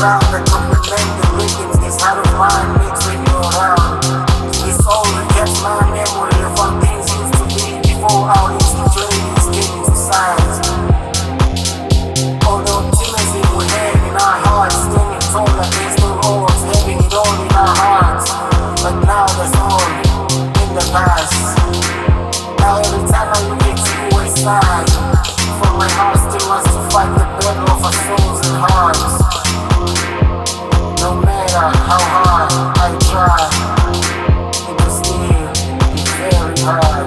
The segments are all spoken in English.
sound that complement the rhythms this heart of mine makes when you're around. It's all that gets my memory of how things used to be before our insecurities came into sight. All the optimism we had in our hearts, standing tall against the odds, having it all in our hearts. But now that's all in the past. Now every time I look at you I sigh, for my heart still wants to fight the battle of our souls and hearts. No matter how hard I try, it will still be very hard.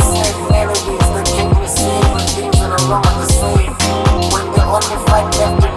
When the only fight left